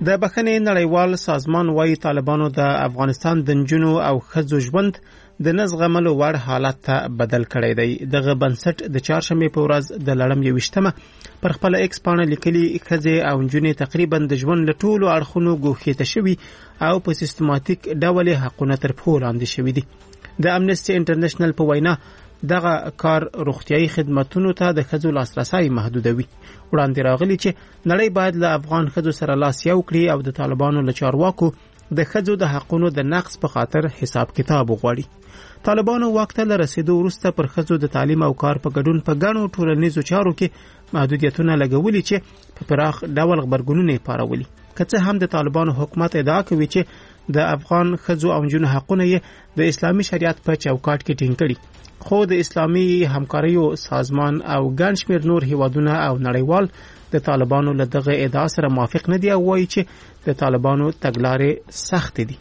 د بخښنې نړیوال سازمان وايي طالبانو د افغانستان د نجونو او ښځو ژوند د نه زغملو وړ حالت ته بدل کړی دی. دغه بنسټ د چهارشنبې په ورځ د لړم 21مه پر خپل ایکس پاڼه لیکلي ښځې او نجونې تقریبا د ژوند له ټولو اړخونو ګوښیته شوي او په سیستماتیک ډول حقونه تر پښو لاندې شوي دي. د امنیسټي انټرنیشنل په وینا دغه کار روغتیايي خدماتونو ته د ښځو لاسرسی محدودوي. وړاندې راغلي چې نړۍ باید له افغان ښځو سره لاس یو کړي او د طالبانو له چارواکو د ښځو د حقونو د نقض په خاطر حساب کتاب وغواړي. طالبانو واک ته له رسیدو وروسته پر ښځو د تعلیم او کار په ګډون په ګڼو ټولنیزو چارو کې محدودیتونه لګولي چې په پراخ ډول غبرګونونه یې پارولي. که څه هم د طالبانو حکومت ادعا کوي چې د افغان ښځو او نجونو حقونه یې د اسلامي شریعت په چوکاټ کې ټینګ کړي، خو د اسلامي همکاریو سازمان او ګڼ شمېر نور هیوادونه او نړیوال د طالبانو له دغه ادعا سره موافق نه دي او وایي چې د طالبانو تګلارې سختې دي.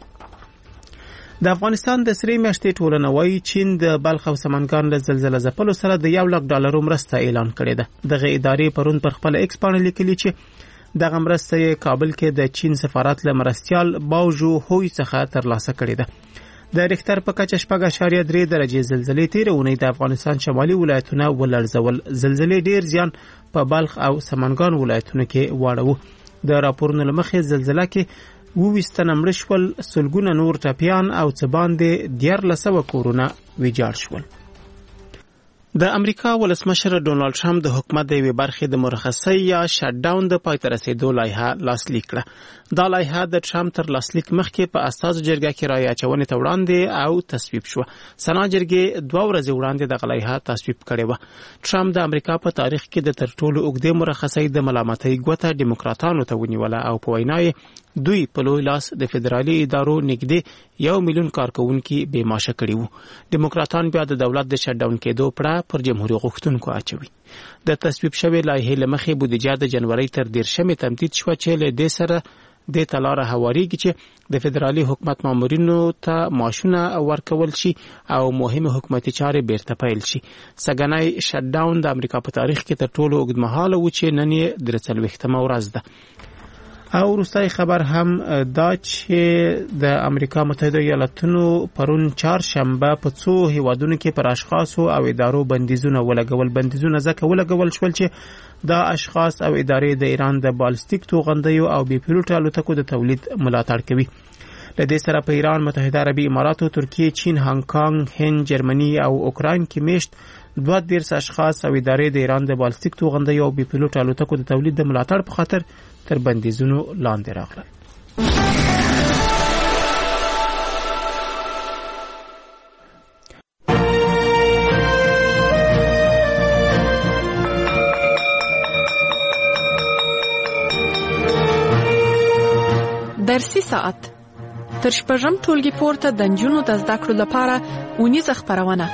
د افغانستان د سرې میاشتې ټولنه وایي چین د بلخ او سمنګان له زلزله ځپلو سره د $1,00,000 مرسته اعلان کړې ده. دغه ادارې پرون پر خپل ایکس پاڼه لیکلي چې دغه مرسته یې کابل کې د چین سفارت له مرستیال باوژو هوی څخه ترلاسه کړې ده. د ریختر په کچه 4.3 درجې زلزلې تیره اونۍ د افغانستان شمالي ولایتونه ولړزول. زلزلې ډیر زیان په بلخ او سمنګان ولایتونو کې واړو. د راپورونو له مخې زلزله کې 20 تنه مړه شول، سلګونه نور ټپیان او څه باندې 1400 کورونه ویجاړ شول. د امریکا ولسمشر ډونالد ټرمپ د حکومت د یوې برخې د مرخصۍ یا شټ ډاون د پای ته رسیدو لایحه لاسلیک کړه. دا لایحه د ټرمپ تر لاسلیک مخکې په اساسي جرګه کې رایې اچونې ته وړاندې او تصویب شوه. سنا جرګې 2 ورځې وړاندې دغه لایحه تصویب کړې وه. ټرمپ د امریکا په تاریخ کې د تر ټولو اوږدې مرخصۍ د ملامتۍ ګوته ډیموکراتانو ته ونیوله او په وینا یې دوی په لوی لاس د فدرالي ادارو نږدې 1 میلیون کارکونکي بې معاشه کړي وو. ډیموکراتان بیا د دولت د شټ ډاون کېدو پړه پر جمهوریت غوښتونکو اچوي. د تصویب شوی لایحې له مخې بودیجه د جنوري تر 13 تمدید شوه چې له دې سره د تلاره هواریږي چې د فدرالي حکومت مامورینو ته معاشونه ورکول شي او مهمه حکومتي چارې بیرته پیل شي. سګنای شټ ډاون د امریکا په تاریخ کې تر ټولو اوږدمهاله و چې نن یې 43مه ورځ ده. او وروستی خبر هم دا چې د امریکا متحده ایالاتونو پرون چهارشنبه په څو هیوادونو کې پر اشخاصو او ادارو بندیزونه ولګول. بندیزونه ځکه ولګول شول چې دا اشخاص او ادارې د ایران د بالستیک توغندیو او بې پیلوټه الوتکو د تولید ملاتړ کوي. له دې سره په ایران، متحده عربي اماراتو، ترکیه، چین، هانګ کانګ، هند، جرمني او اوکراین کې میشت 22 اشخاص او ادارې د ایران د بالستیک توغندیو او بې پیلوټه الوتکو د تولید د ملاتړ په خاطر تر بندیزونو لاندې راغلل. درسي ساعت تر شپږم ټولګي پورته د نجونو د زده کړو لپاره اونیزه خپرونه.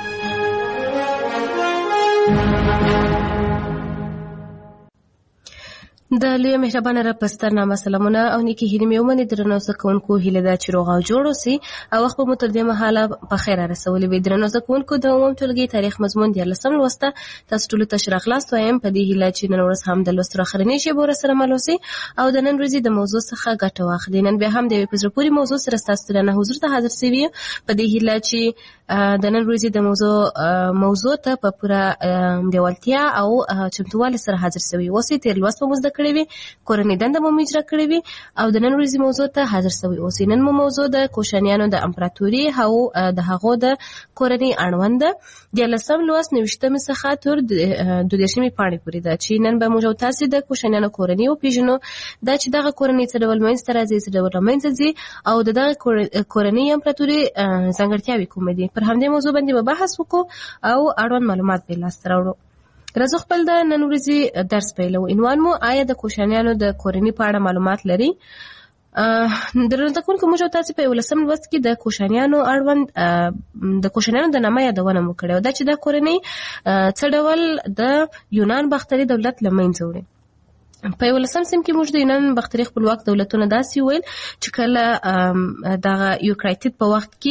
د لوی مهربانه رب سترنامه سلامونه او نیکی هیلې مې ومني. درنو زده کوونکو هیله ده چې روغ او جوړ اوسئ او وخت مو تر دې مهاله په خیر رسولې وي. درنو زده کوونکو د عموم ټولګي تاریخ مضمون 14 لوسته تاسو ټول ته ښه راغلاست وایم په دې هیله چې نن ورځ هم د لوستلو اخرنۍ شیبه سره مل اوسئ او د نن ورځې د موضوع څخه ګټه واخلئ. نن بیا هم د یوې په زړه پورې موضوع سره ستاسو درنه حضور ته حاضر شوي په دې هیله چې د نن ورځې د موضوع ته په پوره لیوالتیا او چمتووالي سره حاضر شوي اوسئ. تېر لوست مو زده کړی وي، کورنۍ دنده مو اجرا کړې وي او د نن ورځې موضوع ته حاضر شوي اوسئ. نن مو موضوع د کوشانیانو د امپراتوري او د هغو د کورنۍ اړوند ده. 14 لوست 90 څخه تر 22 پاڼې پورې ده چې نن به موږ تاسو د کوشانیانو کورنۍ وپېژنو. دا چې دغه کورنۍ څه ډول منځته راځي، څه ډول منځته ځي او دغه کورنۍ امپراتوري ځانګړتیاوې کومې دي. پر همدې موضوع باندې به بحث وکړو او اړوند معلومات به لاسته راوړو. راځو خپل د نن ورځې درس پیلو. عنوان مو آیا د کوشانیانو د کورنۍ په اړه معلومات لري؟ درنه کوونکو موږ تاسو په 11 لوست کې د کوشانیانو اړوند د کوشانیانو د نامه یادونه مو کړې او دا چې د کورنۍ څه ډول د یونان باختري دولت لمنځه وړي. په 11 سیم کې موږ د یونان باختري خپلواک دولتونه داسې ویل چې کله دغه یوکرایټید په وخت کې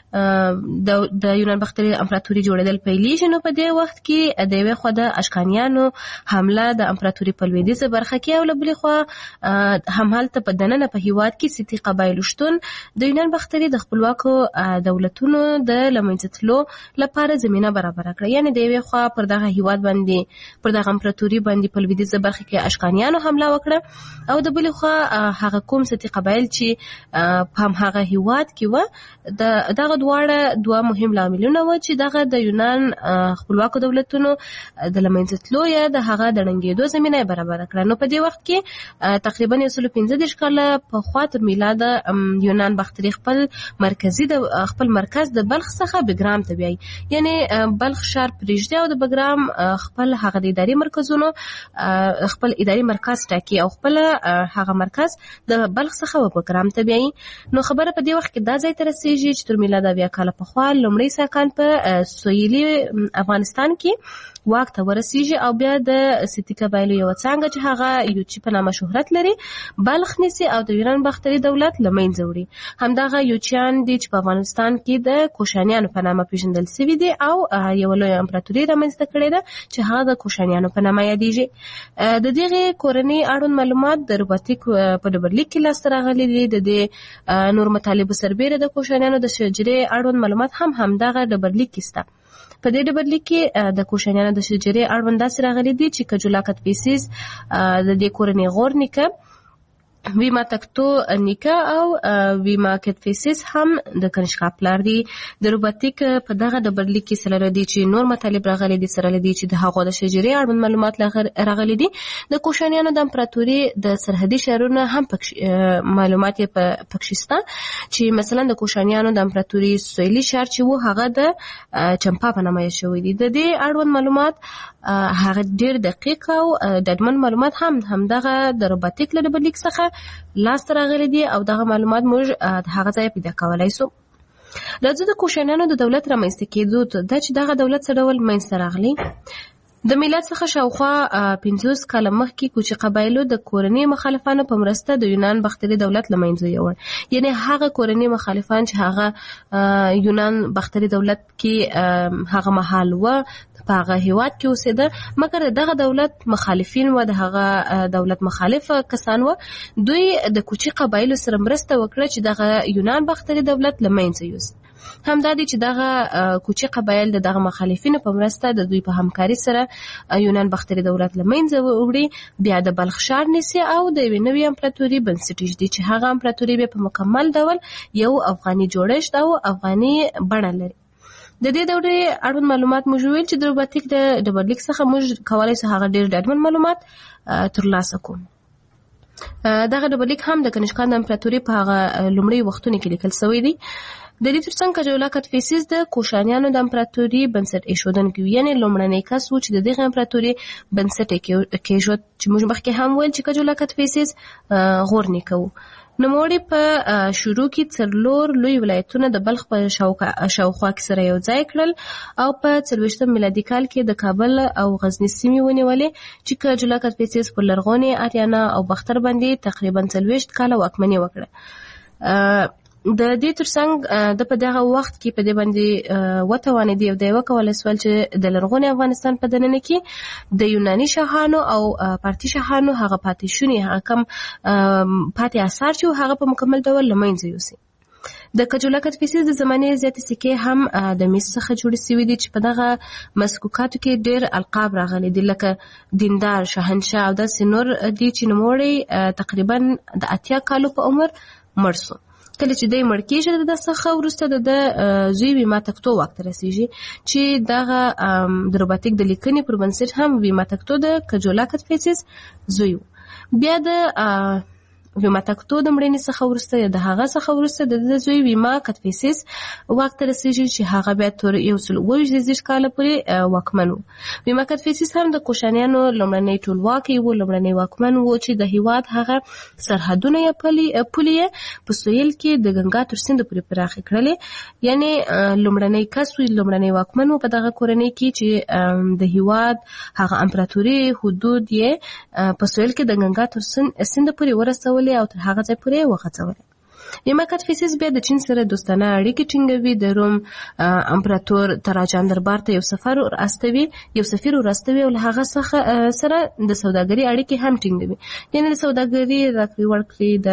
د یونان باختري امپراتوري جوړېدل پیلېږي، نو په دې وخت کې د یوې خوا د اشکانیانو حمله د امپراتوري په لویدیځه برخه کې او له بلې خوا همالته په دننه په هیواد کې سیتي قبایلو شتون د یونان باختري د خپلواکو دولتونو د لمنځه تلو لپاره زمینه برابره کړه. یعنې د یوې خوا پر دغه هیواد باندې پر دغه امپراتوري باندې په لویدیځه برخه کې اشکانیانو حمله وکړه او د بلې خوا هغه کوم سیتي قبایل چې په هماغه هیواد کې وه دغه دواړه دوه مهم لاملونه وه چې دغه د یونان خپلواکو دولتونو د لمنځه تلو یا د هغه د ړنګېدو زمینه یې برابره کړه. نو په دې وخت کې تقریبا 115 کاله پخوا تر میلاده یونان باختري خپل مرکز د بلخ څخه بګرام ته بیایي، یعنې بلخ ښار پرېږدي او د بګرام خپل هغه د اداري مرکزونو خپل اداري مرکز ټاکي او خپل هغه مرکز د بلخ څخه بګرام ته بیایي. نو خبره په دې وخت کې دا ځای ته رسېږي چې تر میلاده 70 کاله پخوا لومړی ساکان په سویلي افغانستان کې واک ته ورسېږي او بیا د سیتي قبایلو یوه څانګه چې هغه یوچي په نامه شهرت لري بلخ نیسي او د یونان باختري دولت له منځه وړي. همدغه یوچیان دي چې په افغانستان کې د کوشانیانو په نامه پېژندل سوي دي او یوه لویه امپراتوري رامنځته کړې ده چې هغه د کوشانیانو په نامه یادېږي. د دغې کورنۍ اړوند معلومات د روباتیک په ډبرلیک کې لاسته راغلي دي. د دې نور مطالبو سربیره د کوشانیانو د شجرې اړوند معلومات هم همدغه ډبرلیک کې شته. په دې ډبرلیک کې د کوشانیانو د شجرې اړوند داسې راغلي دي چې کجولا کتفیسیس د دې کورنۍ غور نیکه، ویما تکتو نیکه او ویما کتفیسیس هم د کنشکا پلار دي. د روباتیک په دغه ډبرلیک کې سره دي چې نور مطالب راغلي دي سره دي چې د هغو د شجرې اړوند معلومات راغلي دي. د کوشانیانو د امپراتوري د سرحدي شهرونه هم معلومات یې پکې شته چې مثلا د کوشانیانو د امپراتوري سویلي شهر چې و هغه د چمپا په نامه شوی دي. د دې اړوند معلومات هغه ډېر دقیق او ډاډمن معلومات همدغه د روباتیک له ډبرلیک څخه لاسته راغلي دي او دغه معلومات موږ د هغه ځای پیدا کولی سو. راځو د کوشانیانو د دولت رامنځته کېدو ته دا چې دغه دولت څه ډول منځته راغلی. د میلاد څخه شاوخوا 50 کاله مخکې کوچي قبایلو د کورنۍ مخالفانو په مرسته د یونان باختري دولت له منځه یوړ. یعنې هغه کورنۍ مخالفان چې هغه یونان باختري دولت کې هغه مهال و په هغه هیواد کې اوسېده، مګر دغه دولت مخالفین و، د هغه دولت مخالف کسان و. دوی د کوچي قبایلو سره مرسته وکړه چې دغه یونان باختري دولت له منځه یوسي. همدا دي چې دغه کوچي قبایل دغه مخالفینو په مرسته د دوی په همکاري سره یونان باختري دولت له منځه وړي، بیا د بلخ ښار نیسي او د یوې نوې امپراتوري بنسټ ایږدي چې هغه امپراتوري بیا په مکمل ډول یو افغاني جوړښت او افغاني بڼه لري. د دې دورې اړوند معلومات موږ ویل چې د روباتیک د ډبرلیک څخه موږ کولی سو هغه ډېر ډاډمن معلومات ترلاسه کوو. دغه ډبرلیک هم د کنشکا د امپراتوري په هغه لومړي وختونو کې لیکل شوی دی. د دې ترڅنګ کجولا کتفیسیس د کوشانیانو د امپراتوري بنسټ ایښودونکی و، یعنې لومړنی کس و چې د دغه امپراتوري بنسټ یې کېښود چې موږ مخکې هم ویل چې کجولا کتفیسیس غور نیکه و. نوموړي په شروع کې څلور لوی ولایتونه د بلخ په شاوخوا کې سره یو ځای کړل او په 40 میلادي کال کې د کابل او غزني سیمې ونیولې چې کجولا کتفیسیس پر لرغونې آریانا او باختر باندې تقریبا 40 کاله واکمني وکړه. د دې ترڅنګ د په دغه وخت کې په دې باندې وتوانېدي او د وکولای سول چې د لرغوني افغانستان په دننه کې د یوناني شاهانو او پارتي شاهانو هغه پاتې شوني هغه کم پاتې اثار چې هغه په مکمل ډول له منځه یوسي. د کجولا کتفیسیس د زمانې زیاتې سکې هم د مس څخه جوړې شوي دي چې په دغه مسکوکاتو کې ډېر القاب راغلي دي لکه دیندار، شاهنشاه او داسې نور دي چې نوموړی تقریبا د 80 کالو په عمر مړ سو. کله چې دی مړ کېږي د څخه وروسته د زوی ویما تکتو واک ته رسېږي چې دغه د روباتیک د لیکنې پر بنسټ هم ویما تکتو د کجولا کتفیسیس زوی و. بیا د ویما تکتو د مړینې څخه وروسته د هغه څخه وروسته د زوی ویما کتفیسیس واک ته رسېږي چې هغه بیا تر 120 کاله پورې واکمن و. ویما کتفیسیس هم د کوشانیانو لومړنی ټولواکی و، لومړنی واکمن و چې د هیواد هغه سرحدونه یې پولې په سویل کې د ګنګا تر سیند پورې پراخې کړلې. یعنې لومړنی کس و، لومړنی واکمن و په دغه کورنۍ کې چې د هیواد هغه امپراتوري حدود یې په سویل کې د ګنګا تر سیند پورې ورسولې او تر هغه ځای پورې وغځولې. ویما کاتفیسس بیا د چین سره دوستانه اړیکې ټینګوي. د روم امپراتور تراجان دربار ته یو سفیر ورستوي او له هغه څخه سره د سوداګرۍ اړیکې هم ټینګوي. یعنې د سوداګرۍ راکړې ورکړې د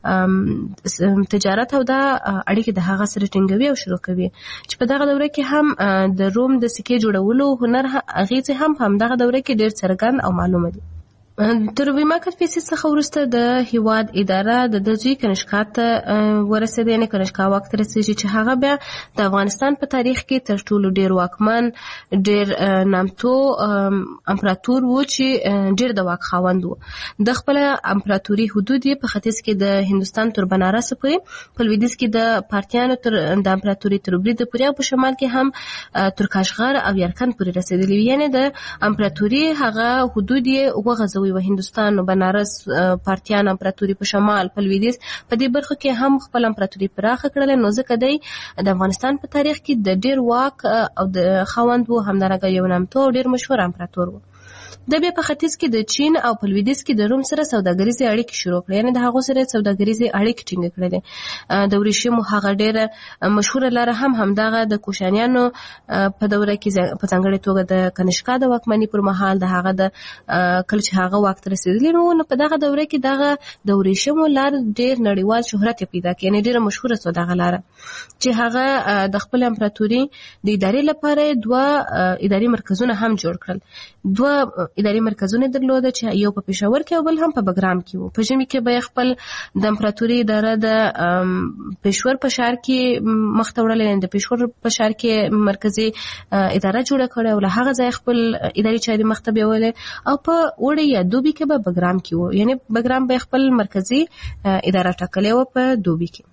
تجارت او د اړیکې د هغه سره ټینګوي او شروع کوي چې په دغه دوره کې هم د روم د سکې جوړولو هنر اغیزې هم دغه دوره کې ډېر څرګند او معلومه دي. تر ویما کاتفیسس څخه وروسته د هیواد اداره د زوی کنشکا ته ورسېده. یعنې کنشکا واک ته رسېږي چې هغه بیا د افغانستان په تاریخ کې تر ټولو ډېر واکمن ډېر نامتو امپراتور و چې ډېر د واک خاوند و. د خپله امپراتوري حدود یې په ختیځ کې د هندوستان تر بنارس پورې، په لویدیځ کې د پارتیانو تر د امپراتوري تر برید پورې او په شمال کې هم تر کاشغر او یرکند پورې رسېدلي وي. یعنې د امپراتوري هغه حدود یې وغځوي و هندوستان و بنارس پارتیان امپراتوري په شمال په لویدیځ په دې برخو کې هم خپل امپراتوري پراخه کړله. نو ځکه دی د افغانستان په تاریخ کې د ډېر واک او د خاوند و، همدارنګه یو نامتو او ډېر مشهور امپراتور و. د بیا په ختیځ کې د چین او په لویدیځ کې د روم سره سوداګریزې اړیکې شروع کړې. یعنې د هغو سره سوداګریزې اړیکې ټینګې کړې دي. د ورېښمو هغه ډېره مشهوره لاره هم همدغه د کوشانیانو په دوره کې په ځانګړې توګه د کنشکا د واکمنۍ پر مهال د هغه د کله چې هغه واک ته رسېدلي نو په دغه دوره کې دغه د ورېښمو لار ډېر نړیوال شهرت پیدا کړ. یعنې ډېره مشهوره شوه دغه لاره چې هغه د خپل امپراتوري د ادارې لپاره دوه اداري مرکزونه هم جوړ کړل. دوه اداري مرکزونه درلوده چې یو په پېښور کې او بل هم په بګرام کې و. په ژمي کې به خپل د امپراتوري اداره د پېښور په ښار کې مخ ته وړله. د پېښور په ښار کې مرکزي اداره جوړه کړې او له هغه ځای خپل اداري چارې مخ ته بیولې او په اوړي یا دوبي کې به بګرام کې و. یعنې بګرام به خپل مرکزي اداره ټاکلې و په دوبي کې.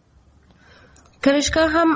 کنشکا هم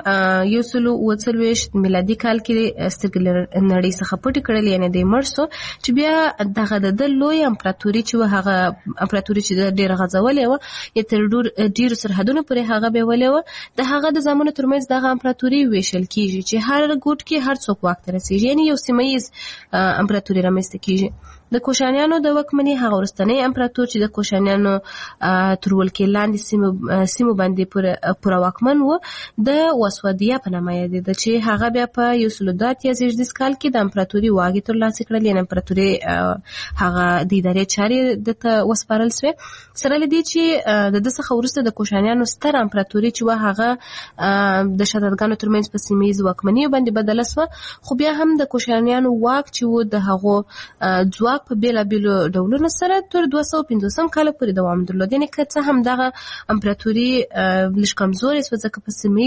1940 میلادي کال کې سترګې نړۍ څخه پټې کړلې. یعنې دی مړ شو چې بیا دغه د لوی امپراتوري چې هغه امپراتوري چې ډېره غځولې وه یا تر ډېرو سرحدونو پورې هغه بیولې وه، د هغه د زامنو ترمنځ دغه امپراتوري ویشل کېږي چې هر ګوټ کې هر څوک واک ته رسېږي. یعنې یو سیمه ییز امپراتوري رامنځته کېږي. د کوشانیانو د واکمنۍ هغه وروستنی امپراتور چې د کوشانیانو تر ولکې لاندې سیمو باندې پوره واکمن و د وسودیه په نامه یادېده چې هغه بیا په 1918 کال کې د امپراتوري واګې ترلاسه کړل. یعنې امپراتوري هغه د ادارې چارې دته وسپارل شوې. سره له دې چې د ده څخه وروسته د کوشانیانو ستر امپراتوري چې وه هغه د شدادګانو ترمنځ په سیمه ییزو واکمنیو باندې بدله شوه. خو بیا هم د کوشانیانو واک چې و د هغو ځواک په بېلابېلو ډولونو سره تر 250 کاله پورې دوام درلود. یعنې که څه هم دغه امپراتوري لږ کمزورې شوه ځکه په سیمه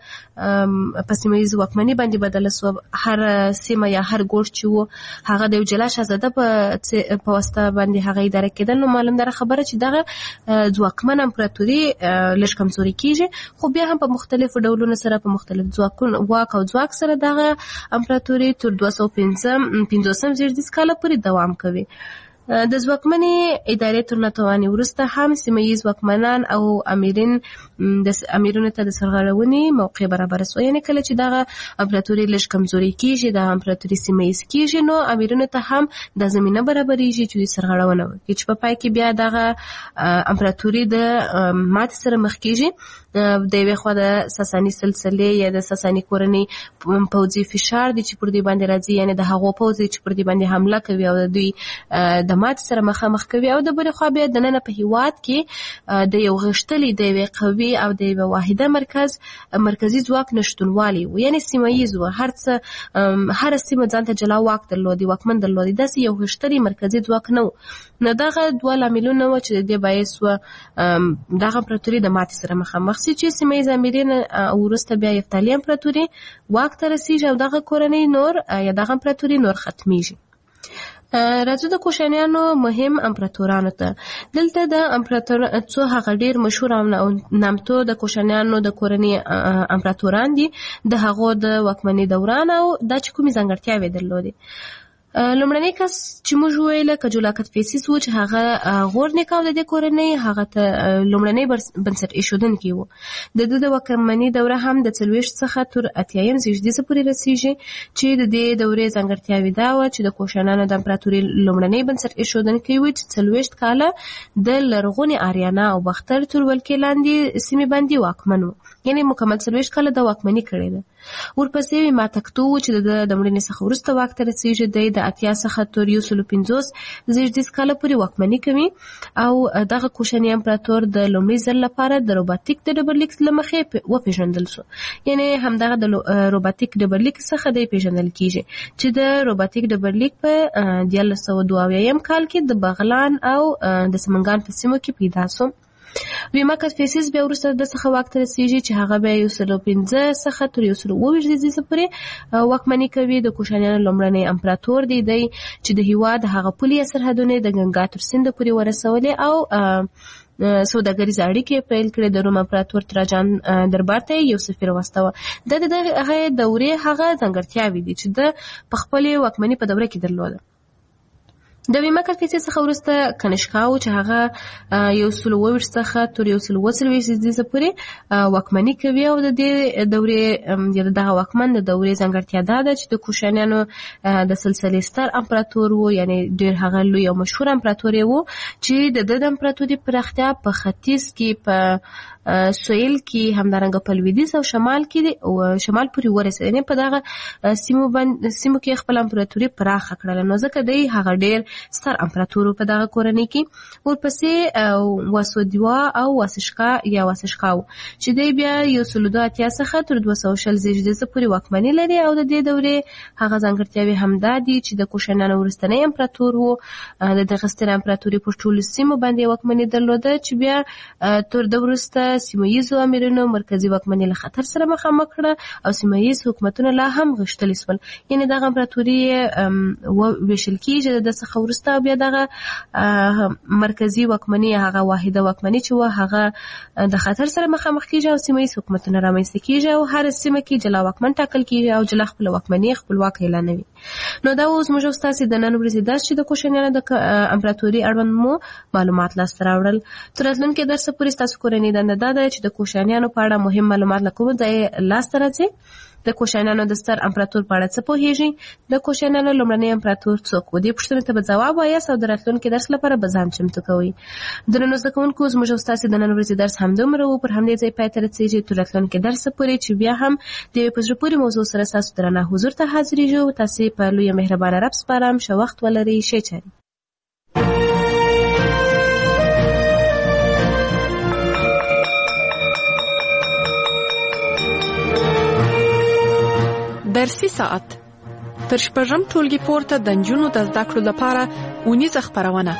ییزه واکمنۍ باندې بدله شوه. هر سیمه یا هر ګوټ چې و هغه د یو جلا شهزاده په واسطه باندې هغه اداره کېدل. نو معلوم داره خبره چې دغه ځواکمن امپراتوري لږ کمزوري کېږي. خو بیا هم په مختلفو ډولونو سره په مختلف واک او ځواک سره دغه امپراتوري تر 250 کاله پورې دوام کوي. د ځواکمنې ادارې تر ناتوانۍ وروسته هم سیمه ییز واکمنان او امیرونو ته د سرغړونې موقع برابره شوه. یعنې کله چې دغه امپراتوري لږ کمزوري کېږي، دغه امپراتوري سیمه ییز کېږي، نو امیرونو ته هم د زمینه برابرېږي چې دوی سرغړونه وکړي چې په پای کې بیا دغه امپراتوري د ماتې سره مخ کېږي. د یوې خوا د ساساني سلسلې یا د ساساني کورنۍ پوځي فشار دی چې پر دوی باندې راځي. یعنې د هغو پوځ چې پر دوی باندې حمله کوي او دوی د ماتې سره مخامخ کوي. او د بلې خوا بیا دننه په هیواد کې د یو غښتلي د یوې قوي او د یوه واحده مرکزي ځواک نشتونوالی و. یعنې سیمه ییز و. هره سیمه ځان ته جلا واک درلودي، واکمن درلودي. داسې یو غښتلي مرکزي ځواک نه و. نو دغه دوه لاملونه و چې د دې باعث و دغه امپراتوري د ماتې سره مخامخ شي چې سیمه ییز امیرین او وروسته بیا یفتالي امپراتوري واک ته رسېږي او دغه کورنۍ نور یا دغه امپراتوري نور ختمیږي. راځو د کوشانیانو مهم امپراتورانو ته. دلته د امپراتور څو هغه ډېر مشهور او نامتو د کوشانیانو د کورنۍ امپراتوران دي، د هغو د واکمنۍ دوران او دا چې کومې ځانګړتیاوې درلودې. لومړنی کس چې موږ ویل کجولا کتفیسیس و چې هغه غور نیکه او د دې کورنۍ هغه ته لومړنی بنسټ ایښودونکی و. د ده د واکمنۍ دوره هم د 40 څخه تر 80 زیږدیزه پورې رسیږي چې د دې دورې ځانګړتیاوې دا وه چې د کوشانیانو د امپراتورۍ لومړنی بنسټ ایښودونکی و چې 40 کاله د لرغونې آریانا او باختر تر ولکې لاندې سیمې باندې واکمن و، یعنی مکمل 40 کاله د واکمني کړې ده. ورپسې ماتکتو چې د مړینې څخه وروسته واک ته رسیږي، دی د 80 څخه تر 150 زیږدیز کاله پورې واکمني کوي او دغه کوشاني امپراتور د لومړي ځل لپاره د روباتیک د ډبرلیک له مخې وپېژندل شو، یعنی همدغه د روباتیک ډبرلیک څخه دی پیژندل کیږي چې د روباتیک ډبرلیک په 1922 کال کې د بغلان او د سمنګان په سیمو کې پیدا شو. ویما کتفیسیس بیا وروسته د څخه واک ته رسیږي چې هغه بیا 115 څخه تر 120 زیږدیزه پورې واکمني کوي. د کوشانیانو لومړنی امپراتور دی چې د هیواد هغه پولي سرحدونه د ګنګا تر سیند پورې ورسولې او سوداګریز اړیکې پیل کړې. د روم امپراتور تراجان دربار ته یو سفیر واستاوه. د هغه دورې هغه ځانګړتیاوې دي چې د په خپلې واکمني په دوره کې درلوده. د ویما کتفیسیس څخه وروسته کنشکاو چې هغه 120 څخه تر 140 زیږدیزه پورې واکمني کوي او د دې دورې یا دغه واکمن د دورې ځانګړتیا دا ده چې د کوشانیانو د سلسلې ستر امپراتور و، یعنی ډېر هغه لوی او مشهور امپراتور و چې د امپراتوري پراختیا په ختیځ کې په سویل کې همدارنګه په لویدیځ او شمال کې او شمال پورې ورسېد، یعنی په دغه سیمو کې خپل امپراتوري پراخه کړله. نو ځکه دی هغه ډېر ستر امپراتور په دغه کورنۍ کې. ورپسې واسودیوا او واسشکا یا واسشکاو چې دی بیا 180 څخه تر 220 زیږدیزه پورې واکمني لري او د دې دورې هغه ځانګړتیاوې همدا دي چې د کوشانیانو وروستنی امپراتور و. د دغه ستر امپراتوري په ټولو سیمو باندې واکمني درلوده چې بیا تر د وروسته سیمه‌ییزو امیرانو مرکزي واکمني له خطر سره مخامخ کړه او سیمه‌ییز حکومتونه لا هم غښتلي شول، یعنی دغه امپراتوري ویشل کېږي د څخه وروسته بیا دغه مرکزي واکمني هغه واحده واکمني چې هغه د خطر سره مخامخ کېږي او سیمه‌ییز حکومتونه رامنځته کېږي او هر سیمه کې جلا واکمن ټاکل کېږي او جلا خپل واکمني خپلواک اعلانوي. نو دا اوس موږ ستاسو د نن ورځې درس چې د کوشانیانو د امپراتوري اړوند مو معلومات لاسته راوړل. تر راتلونکي درس پورې تاسو کورنۍ دنده دا ده چې د کوشانیانو په اړه مهم معلومات له کوم ځای لاسته راځي، د کوشانیانو د ستر امپراتور په اړه څه پوهیږئ، د کوشانیانو لومړنی امپراتور څوک و. دې پوښتنې ته به ځواب وایاست او د راتلونکي درس لپاره به ځان چمتو کوئ. درنو زده کوونکو، زموږ او ستاسو د نن ورځې درس همدومره و. پر همدې ځای پای ته رسیږي تر راتلونکي درس پورې چې بیا هم د یوې په زړه پورې موضوع سره ستاسو درنه حضور ته حاضرېږو. تاسې په لویه مهربانه رب سپارم. ښه وخت ولرئ. ښې چارې. درسي ساعت تر شپږم ټولګي پورته د نجونو د زده کړو لپاره اونیزه خپرونه.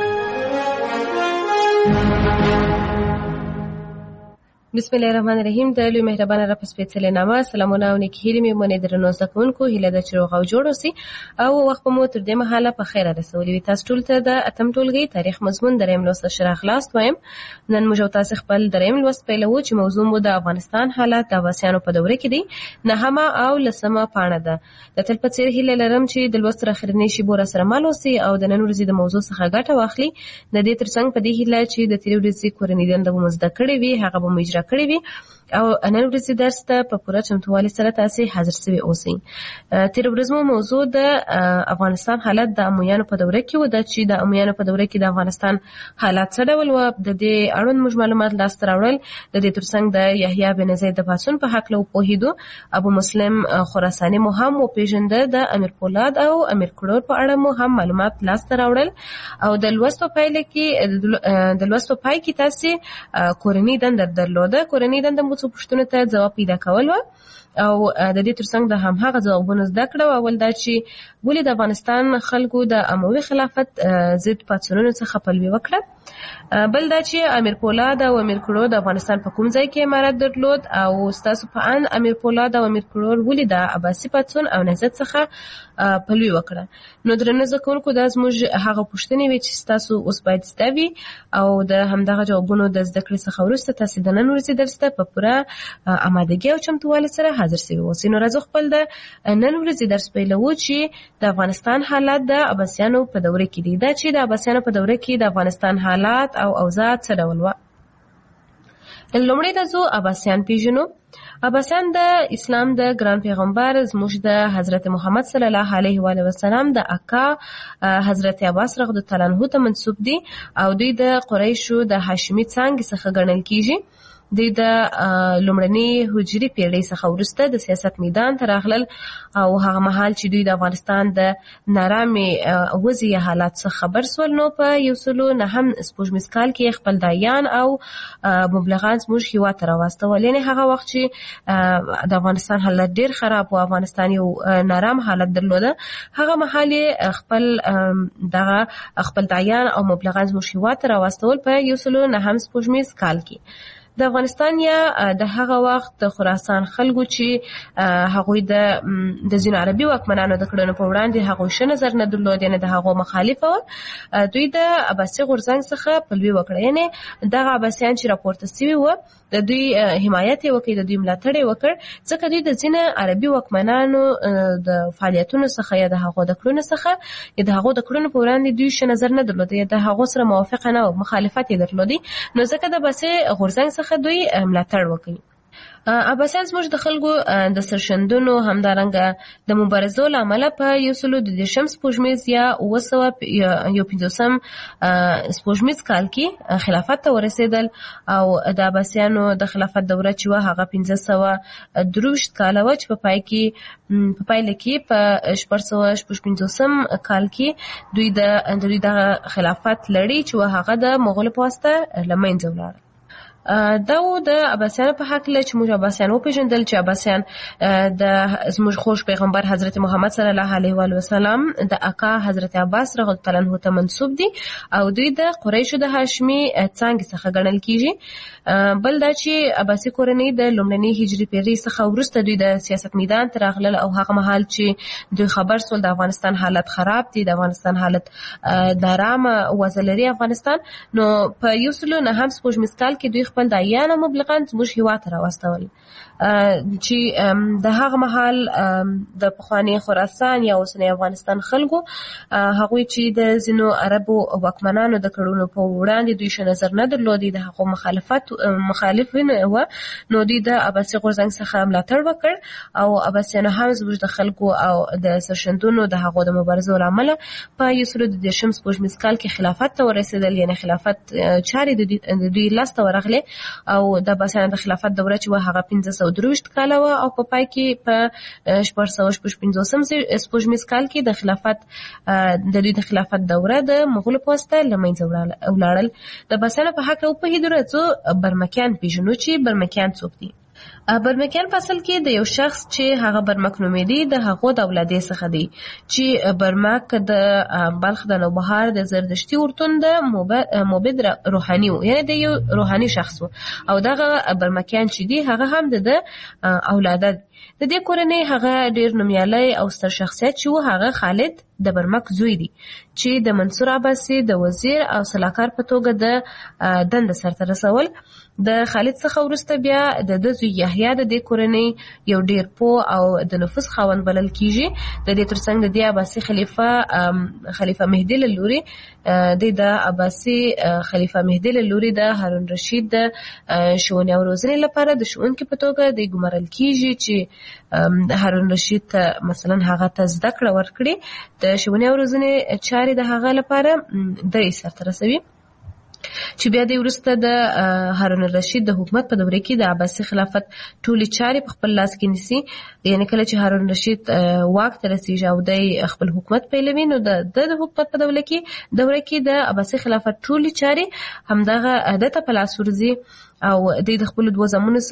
بسم الله الرحمن الرحیم. د لوی مهربانه رب سپېڅلې نامه سلامونه او نیکې هیلې مې منې درنو زده کوونکو، هیله ده چې روغ او جوړ اوسئ او وخت مو تر دې مهاله په خیره رسولي وي. تاسو ټول ته د اتم ټولګي تاریخ مضمون دریم لوست ښه راغلاست وایم. نن موږ تاسو خپل دریم لوست پیلوو چې موضوع مو د افغانستان حالات د عباسیانو په دوره کې دي. نهمه او لسمه پاڼه ده. د تل په څیر هیله لرم چې د لوست اخرنی شیبو را سره مل اوسئ او د نن ورځې د موضوع څخه ګټه واخلئ. د دې ترڅنګ په دې هیله چې د تیرې ورځې کورنۍ دنده مو زده کړې وي هغه به مو اجرا کړې وي او نن ورځې درس ته په پوره چمتووالي سره تاسې حاضر سوي اوسئ. تېره ورځ مو موضوع د افغانستان حالت د امویانو په دوره کې و. دا چې د امویانو په دوره کې د افغانستان حالات څه ډول و، د دې اړوند موږ معلومات لاسته راوړل. د دې ترڅنګ د یحیی بن زید د پاڅون په هکله وپوهېدو. ابو مسلم خراساني مو هم وپېژنده. د امیر پولاد او امیر کروړ په اړه مو هم معلومات لاسته راوړل او د لوست په پای کې تاسې کورنۍ دنده درلوده. کورنۍ دنده مو څو پوښتنو ته ځواب پیدا کول و او د دې ترڅنګ د هماغه ځوابونو زده کړه. اول دا چې ولې د افغانستان خلکو د اموي خلافت ضد پاڅونونو څخه پلوي وکړه. بل دا چې امیر پولاد او امیر کروړ د افغانستان په کوم ځای کې امارت درلود او ستاسو په ان امیر پولاد او امیر کروړ ولې د عباسي پاڅون او نهضت څخه پلوي وکړه. نو درنه زده کوونکو، دا زموږ هغه پوښتنې وې چې ستاسو اوس باید زده وي او د همدغه جوابونو د زده کړې څخه وروسته تاسې د نن ورځې درس ته په پوره آمادګي او چمتووالي سره حاضر شوي اوسي. نو راځو خپل د نن ورځې درس پیلوو چې د افغانستان حالات د عباسیانو په دوره کې دي. دا چې د عباسیانو په دوره کې د افغانستان حالات او اوضاع څه ډول وه. لومړی راځو عباسیان پیژنو. عباسیان د اسلام د ګران پیغمبر زموږ د حضرت محمد صلی الله علیه و آله وسلم د اکا حضرت عباس رضی الله تعالی عنہ ته منسوب دي او دوی د قریشو د هاشمي څانګې څخه ګڼل کیږي. دوی د لومړني هجري پیړۍ څخه وروسته د سیاست میدان ته راغلل او هغه مهال چې دوی د افغانستان د نارامې وضعي حالات څخه خبر سول، نو په 1909 کال کې خپل دایان او مبلغان زموږ هیواد ته راواستول. یعنې هغه وخت چې د افغانستان حالت ډېر خراب و، افغانستان یو نارام حالت درلوده، هغه مهال یې خپل دایان او مبلغان زموږ هیواد ته راواستول په 1909 کال کې. د افغانستان یا د هغه وخت د خراسان خلکو چې هغوی د ځینو عربي واکمنانو د کړنو په وړاندې هغوی ښه نظر نه درلود، یعنې د هغو مخالفه وه، دوی د عباسي غورځنګ څخه پلوي وکړه. یعنې دغه عباسیان چې راپورته سوي وه د دوی حمایت یې وکړ، د دوی ملاتړ یې وکړ، ځکه دوی د ځینو عربي واکمنانو د فعالیتونو څخه یا د هغو د کړنو څخه یا د هغو د کړنو په وړاندې دوی ښه نظر نه درلود، یا د هغو سره موافقه نه وه، مخالفت یې درلودی، نو ځکه د عباسي غورځنګ څخه دوی ملاتړ وکړي. عباسیان زموږ د خلکو د سرښندنو همدارنګه د مبارزو له امله په 1913 یا 1950 کال کې خلافت ته ورسېدل او د عباسیانو د خلافت دوره چې وه هغه 1523 کاله وه، چې په پایله کې په 1455 کال کې دوی دغه خلافت لړۍ چې وه هغه د مغولو په واسطه له منځه ولاړه. دا و د عباسیانو په حق له چې موږ عباسیان وپېژندل چې عباسیان د زموږ خوږ پیغمبر حضرت محمد صلی الله علیه و وسلم د اکا حضرت عباس رضی الله تعالی عنہ ته منسوب دي او دوی د قریشو د هاشمي څانګې څخه ګڼل کیږي. بل دا چې عباسي کورنۍ د لومړنۍ هجري پیړۍ څخه وروسته دوی د سیاست میدان ته راغلل او هغه مهال چې دوی خبر سول د افغانستان حالت خراب دي، د افغانستان حالت د آرامه وضع لري افغانستان، نو په 1909 کال کې دوی خپل دایان او مبلغان زموږ هیواد ته راواستول چې د هغه مهال د پخواني خراسان یا اوسنی افغانستان خلکو هغوی چې د ځینو عربو واکمنانو د کړنو په وړاندې دوی ښه نظر نه درلودی، د هغو مخالفین وه، نو دوی د عباسي غورځنګ څخه ملاتړ وکړ او عباسیانو هم زموږ د خلکو او د سرښندنو د هغو د مبارزو له امله په 1913 کال کې خلافت ته ورسېدل، یعنې خلافت چارې د دوی لاسته ورغلې او د عباسیانو د خلافت دوره چې وه هغه 1523 کاله وه او په پای کې په 1455 کال کې د دوی د خلافت دوره د مغولو په واسطه له منځه ولاړل. د عباسیانو په حق وپوهېدو راځو برمکیان پیژنو چې برمکیان څوک دي. برمکیان په اصل کې د یو شخص چې هغه برمک نومېدی د هغو د اولادې څخه دی چې برمک د بلخ د نوبهار د زردشتي ورتون د موبد روحاني و، یعنې د یو روحاني شخص و او دغه برمکیان چې دي هغه هم د اولاده د دې کورنۍ هغه ډېر نومیالی او ستر شخصیت چې و هغه خالد د برمک زوی دی چې د منصور عباسي د وزیر او سلاکار په توګه د دنده سرته رسول. د خالد څخه وروسته بیا د زوی یحیی د دې کورنۍ یو ډېر پوه او د نفوذ خاوند بلل کیږي. د دې ترڅنګ د دې عباسي خلیفه مهدي له لوري د عباسي خلیفه مهدي له لوري د هارون رشید د ښوونې او روزنې لپاره د ښوونکي په توګه د ګمارل کیږي چې هارون رشید ته مثلا هغه ته زده کړه ورکړي، د ښوونې او روزنې چارې د هغه لپاره د سرته رسوي چې بیا د وروسته د هارون الرشید د حکومت په دوره کې د عباسي خلافت ټولې چارې په خپل لاس کې نیسي. یعنې کله چې هارون الرشید واک ته رسیږي او د خپل حکومت پیلوي، نو د حکومت په دوره کې د عباسي خلافت ټولې چارې همدغه د ته په لاس ورځي او د خپل دوه زامنو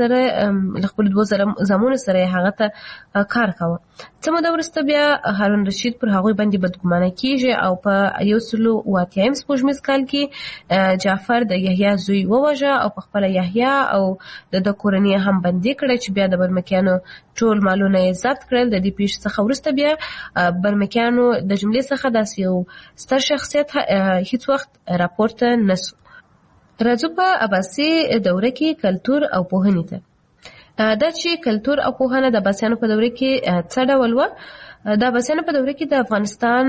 سره هغه ته کار کاوه. څه موده وروسته بیا هارون الرشید پر هغوی باندې بدګمانه کیږي او په 1908 کال کې جعفر د یحیی زوی ووژه او په خپله یحیی او د کورنۍ هم بندي کړه چې بیا د برمکیانو ټول مالونه یې ضبط کړل. د دې پیښې څخه وروسته بیا برمکیانو د جملې څخه داسې یو ستر شخصیت هیڅ وخت راپورته نسو. راځو په عباسي دوره کې کلتور او پوهنې ته. دا چې کلتور او پوهنه د عباسیانو په دوره کې څه ډول و. د عباسیانو په دوره کې د افغانستان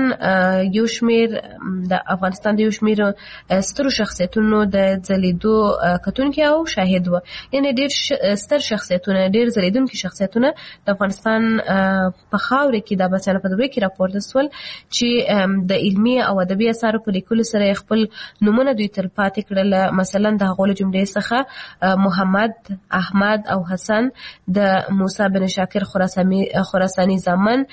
د یو شمیر سترو شخصیتونو د ځلیدو کتونکي او شاهد و. یعنی ډېر ستر شخصیتونه، ډېر ځلیدونکي شخصیتونه د افغانستان په خاوره کې د عباسیانو په دوره کې راپورته سول چې د علمي او ادبي اثارو په لیکلو سره خپل نومونه دوی تل پاتې کړل. مثلا د هغو له جملې څخه محمد، احمد او حسن، د موسی بن شاکر خراساني زامن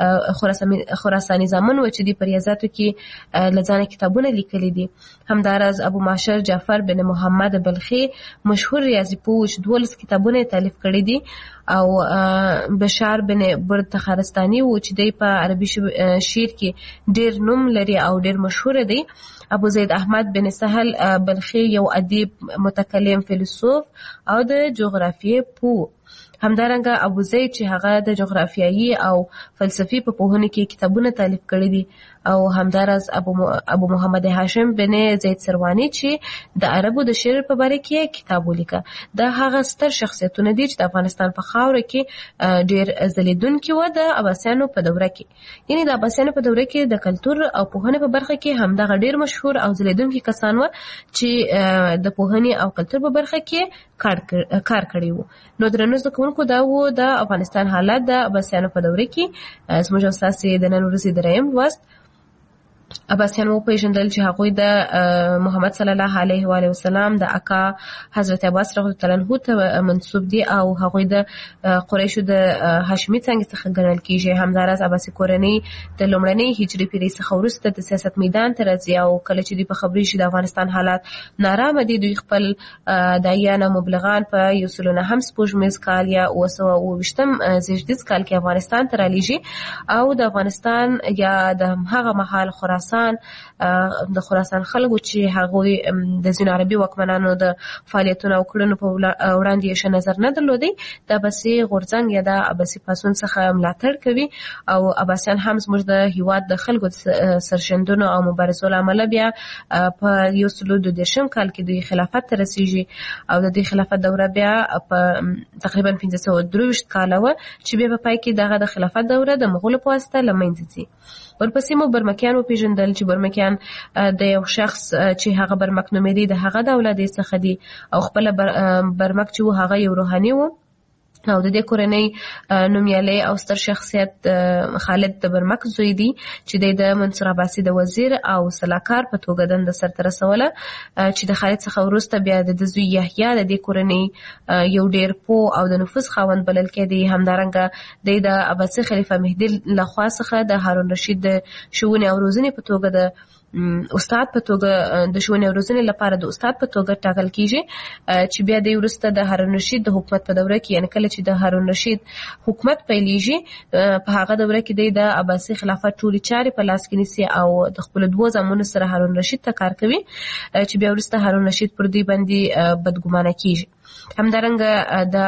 و چې دی په ریاضاتو کې لځانه کتابونه لیکلي دي. همداراز ابو معشر جعفر بن محمد بلخي مشهور ریاضي پوه 12 کتابونه تالیف کړي دي. او بشار بن برد تخارستاني و چې دی په عربي شعر کې ډېر نوم لري او ډېر مشهور دی. ابو زید احمد بن سهل بلخي یو ادیب، متکلم، فیلسوف او د جغرافیې پوه. همدارنګه ابو زید چې هغه د جغرافیایي او فلسفي په پوهنه کې کتابونه تالیف کړي دي. او همداراز ابو محمد هاشم بن زید سروانی چې د عربو د شعر په باره کې کتاب ولیکه. دا هغه ستر شخصیتونه دي چې د افغانستان په خاوره کې ډېر ځلیدونکي و د عباسیانو په دوره کې. یعنی د عباسیانو په دوره کې د کلتور او پوهنې په برخه کې همدغه ډېر مشهور او ځلیدونکي کسان و چې د پوهنې او کلتور په برخه کې کار کړی و. نو درنو زده کوونکو، دا و د افغانستان حالت د عباسیانو په دوره کې. زموږ استاد د نن ورځې دریم لوست عباسیان وپېژندل چې هغوی د محمد صلی الله علیه و آله وسلم د اکا حضرت عباس رضی الله عنه ته منسوب دي او هغوی د قریشو د هاشمي څنګه څخه ګڼل کیږي. همداراز عباسي کورنۍ د لومړنۍ هجري پیړۍ څخه وروسته د سیاست میدان ته راځي او کله چې دوی په خبرې شي د افغانستان حالات نارامه دي، دوی خپل داعیان او مبلغان په 1909 سپوږمیز کال یا 1928 زیږدیز کال کې افغانستان ته رالیږي او د افغانستان یا د هغه مهال د خراسان خلکو چې هغوی د ځینو عربي واکمنانو د فعالیتونو او کړنو په وړاندې یې ښه نظر نه درلودی، د عباسي غورځنګ یا د عباسي پاڅون څخه ملاتړ کوي. او عباسیان هم زموږ د هیواد د خلکو سرښندنو او مبارزو له امله بیا په 1922 کال کې دوی خلافت ته رسیږي او د دې خلافت دوره بیا په تقریبا 1523 کال و چې بیا په پای کې دغه د خلافت دوره د مغولو په واسطه له منځه ځي. ورپسې مو برمکیان وپېژندل چې برمکیان د یو شخص چې هغه برمک نومېدی د هغه د اولادې څخه دي او خپله برمک چې و هغه یو روحاني و او د دې کورنۍ نومیالی او ستر شخصیت خالد د برمک زوی دی چې د منصور عباسي د وزیر او سلاکار په توګه دنده سرته رسوله چې د خالد څخه وروسته بیا د زوی یحیی د دې کورنۍ یو ډېر پوه او د نفوذ خاوند بلل کېدی. همدارنګه د عباسي خلیفه مهدي لخوا څخه د هارون رشید د ښوونې او روزنې په توګه د استاد په توګه د ښوونې او روزنې لپاره د استاد په توګه ټاکل کیږي چې بیا د وروسته د هارون رشید د حکومت په دوره کې، یعنی کله چې د هارون رشید حکومت پیلېږي په هغه دوره کې د عباسي خلافت ټولې چارې په لاس کې نیسي او د خپلو 2 زامنو سره هارون رشید ته کار کوي چې بیا وروسته هارون رشید پر دوی باندې بدګمانه کیږي. همدارنګه د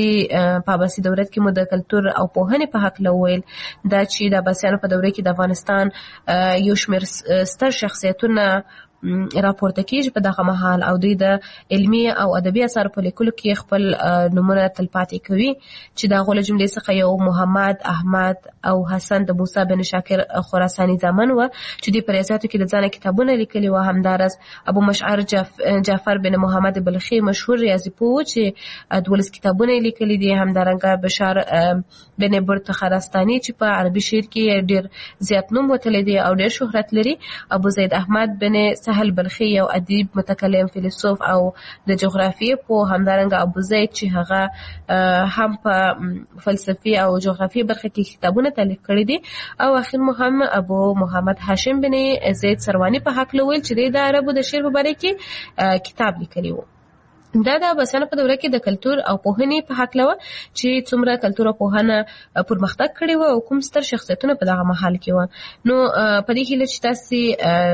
په عباسي دولت کې مو د کلتور او پوهنې په حق وویل دا چې د عباسیانو په دوره کې د افغانستان یو شمېر ستر شخصیتونه راپورته کیږي په دغه مهال او دوی د علمي او ادبي اثارو په لیکلو کې خپل نومونه تلپاتې کوي چې د هغو له جملې څخه یو محمد، احمد او حسن د موسی بن شاکر خراساني زامن و چې دوی په ریاضیاتو کې د ځانه کتابونه لیکلي و. همداراز ابو مشعر جعفر بن محمد بلخي مشهور ریاضي پوه چې 12 کتابونه لیکلي دي. همدارنګه بشار بن برد تخارستاني چې په عربي شعر کې ډېر زیات نوم وتلی دی او ډېر شهرت لري. ابو زید احمد بن سهل بلخي یو ادیب، متکلم، فیلسوف او د جغرافیې پوه. همدارنګه ابو زید چې هغه هم په فلسفي او جغرافیې برخه کې کتابونه تالیف کړي دي. او اخر مو هم ابو محمد هاشم بن زید سروانی په حق ویل چې د عربو د شعر په باره کې کتاب لیکلی و. دا د عباسیانو په دوره کې د کلتور او پوهنې په حق لوه چې څومره کلتور او پوهنه پرمختګ کړی و او کوم ستر شخصیتونه په دغه مهال کې و. نو په دې هیله چې تاسې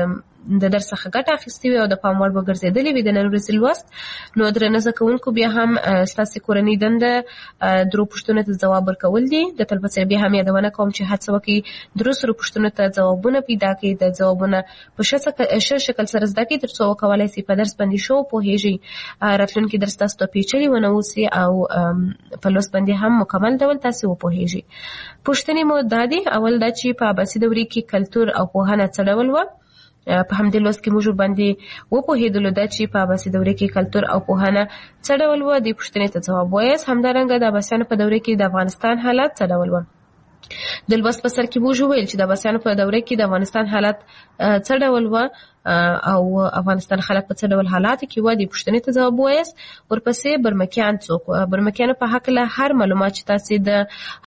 د درس څخه ګټه اخیستې وي او د پام وړ وګرځېدلې وي د نن ورځې لوست، نو درنه زده کوونکو بیا هم ستاسې کورنۍ دنده درو پوښتنو ته ځواب ورکول دي. د تلپسې بیا هم یادونه کوم چې هڅه وکړئ درو سرو پوښتنو ته ځوابونه پیدا کړئ، د ځوابونه په ښه شکل سره زده کړئ تر څو وکولای شئ په درس باندې ښه وپوهیږئ، راتلونکي درس تاسو ته پیچلي ونه اوسي او په لوست باندې هم مکمل ډول تاسو وپوهیږئ. پوښتنې مو دا دي، اول دا چې په عباسي دورې کې کلتور او پوهنه څه ډول وه. په همدې لوست کې موږ باندې وپوهېدلو دا چې په عباسي دورې کې کلتور او پوهنه څه ډول وه. دې پوښتنې ته ځواب وایاست. همدارنګه د عباسیانو په دوره کې د افغانستان حالات څه ډول وه. د لوست په سر کې موږ وویل چې د عباسیانو په دوره کې د افغانستان حالات څه ډول وه او افغانستان خلک په څه ډول حالاتو کې وه. دې پوښتنې ته ځواب وایاست. ورپسې برمکیان څوک وه. برمکیانو په هکله هر معلومات چې تاسې د